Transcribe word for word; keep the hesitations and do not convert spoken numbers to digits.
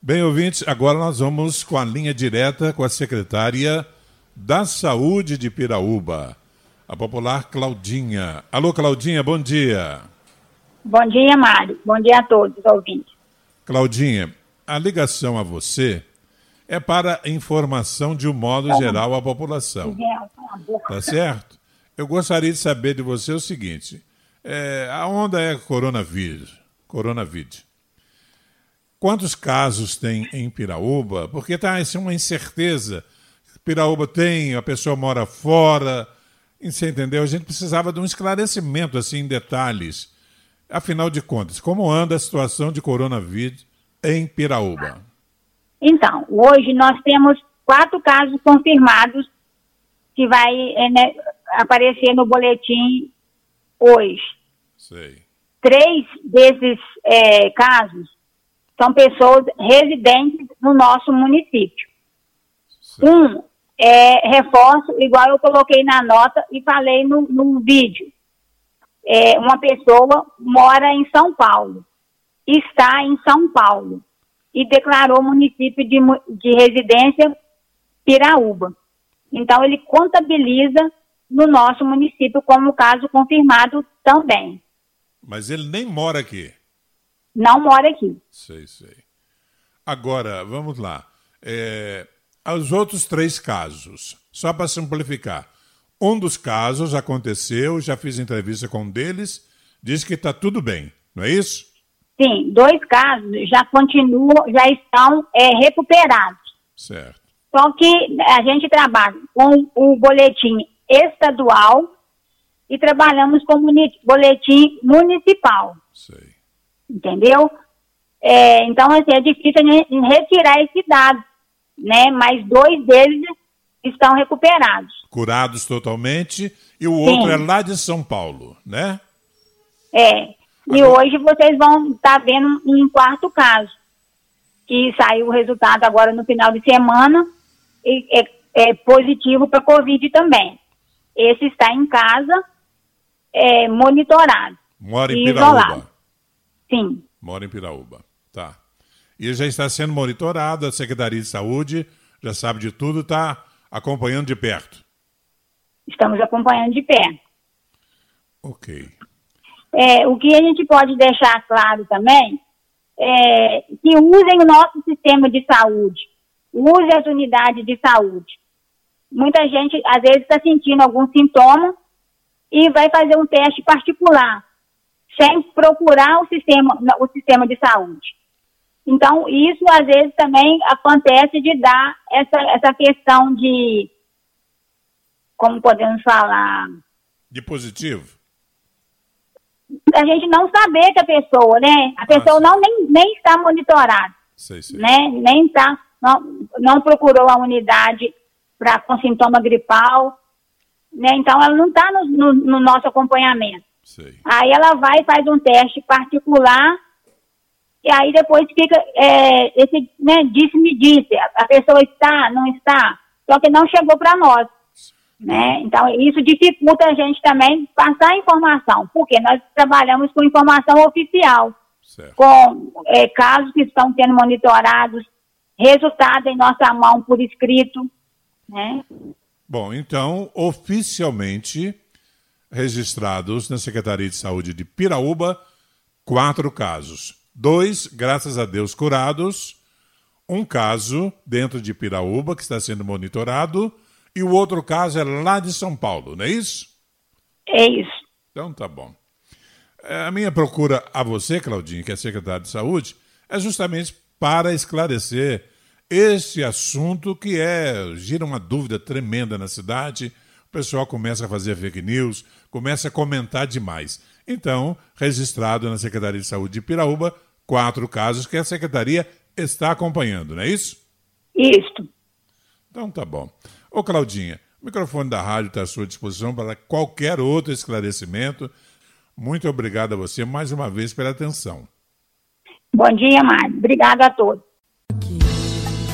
Bem, ouvintes, agora nós vamos com a linha direta com a secretária da Saúde de Piraúba, a popular Claudinha. Alô, Claudinha, bom dia. Bom dia, Mário. Bom dia a todos os ouvintes. Claudinha, a ligação a você é para informação de um modo geral à população. Tá certo? Eu gostaria de saber de você o seguinte, é, a onda é coronavírus, coronavírus. Quantos casos tem em Piraúba? Porque está assim, uma incerteza. Piraúba tem, a pessoa mora fora, você entendeu? A gente precisava de um esclarecimento assim, em detalhes. Afinal de contas, como anda a situação de coronavírus em Piraúba? Então, hoje nós temos quatro casos confirmados que vai é, né, aparecer no boletim hoje. Sei. Três desses é, casos são pessoas residentes no nosso município. Sei. Um é reforço, igual eu coloquei na nota e falei no, no vídeo. É, uma pessoa mora em São Paulo, está em São Paulo e declarou município de, de residência Piraúba. Então, ele contabiliza no nosso município como caso confirmado também. Mas ele nem mora aqui? Não mora aqui. Sei, sei. Agora, vamos lá. É, os outros três casos, só para simplificar. Um dos casos aconteceu, já fiz entrevista com um deles, diz que está tudo bem, não é isso? Sim, dois casos já continuam, já estão é, recuperados. Certo. Só que a gente trabalha com o boletim estadual e trabalhamos com o boletim municipal. Sei. Entendeu? É, então, assim, é difícil retirar esse dado, né? Mas dois deles estão recuperados. Curados totalmente, e o Sim. outro é lá de São Paulo, né? É, e agora... hoje vocês vão estar tá vendo um quarto caso, que saiu o resultado agora no final de semana, e é, é positivo para Covid também. Esse está em casa, é, monitorado. Mora em e Piraúba? Isolado. Sim. Mora em Piraúba, tá. E ele já está sendo monitorado, a Secretaria de Saúde já sabe de tudo, está acompanhando de perto. Estamos acompanhando de perto. Ok. É, o que a gente pode deixar claro também é que usem o nosso sistema de saúde, usem as unidades de saúde. Muita gente, às vezes, está sentindo algum sintoma e vai fazer um teste particular, sem procurar o sistema, o sistema de saúde. Então, isso, às vezes, também acontece de dar essa, essa questão de, como podemos falar... De positivo? A gente não saber que a pessoa, né? A pessoa ah, não nem, nem está monitorada. Sei, sei. Né? Nem está, não, não procurou a unidade pra, com sintoma gripal, né? Então ela não está no, no, no nosso acompanhamento. Sei. Aí ela vai e faz um teste particular, e aí depois fica é, esse, né, disse-me disse, a pessoa está, não está, só que não chegou para nós. Né? Então, isso dificulta a gente também passar a informação, porque nós trabalhamos com informação oficial, certo. Com é, casos que estão sendo monitorados, resultado em nossa mão por escrito. Né? Bom, então, oficialmente registrados na Secretaria de Saúde de Piraúba, quatro casos. Dois, graças a Deus, curados. Um caso dentro de Piraúba, que está sendo monitorado. E o outro caso é lá de São Paulo, não é isso? É isso. Então tá bom. A minha procura a você, Claudinha, que é secretária de Saúde, é justamente para esclarecer esse assunto que é, gira uma dúvida tremenda na cidade. O pessoal começa a fazer fake news, começa a comentar demais. Então, registrado na Secretaria de Saúde de Piraúba, quatro casos que a Secretaria está acompanhando, não é isso? Isso. Então tá bom. Ô Claudinha, o microfone da rádio está à sua disposição para qualquer outro esclarecimento. Muito obrigado a você mais uma vez pela atenção. Bom dia, Mário. Obrigado a todos.